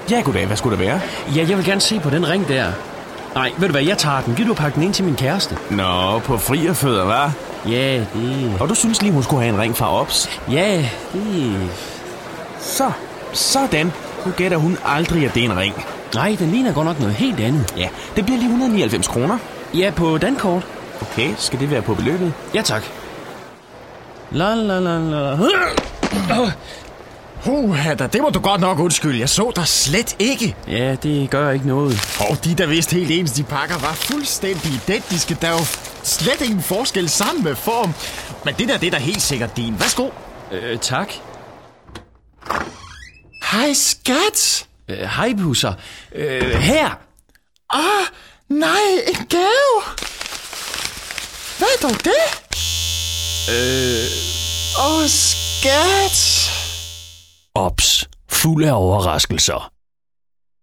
Ja, goddag. Hvad skulle det være? Ja, jeg vil gerne se på den ring der. Nej, ved du hvad, jeg tager den. Giv du pakke den ind til min kæreste? Nå, på frierfødder, hva'? Ja, det... Og du synes lige, hun skulle have en ring fra Ops? Ja, det... Sådan. Nu gætter hun aldrig, at det er en ring. Nej, den ligner godt nok noget helt andet. Ja, det bliver lige 199 kroner. Ja, på dankort. Okay, skal det være på beløbet? Ja, tak. La la la la. Da, det må du godt nok undskylde. Jeg så dig slet ikke. Ja, det gør ikke noget. De der vidste helt ens, de pakker var fuldstændig identiske. Der er jo slet ingen forskel sammen med form. Men det er da helt sikkert din. Værsgo. Tak. Hej, skat. Hej, busser. Her. Nej, en gave. Hvad er dog det? Skat. Ops. Fuld af overraskelser.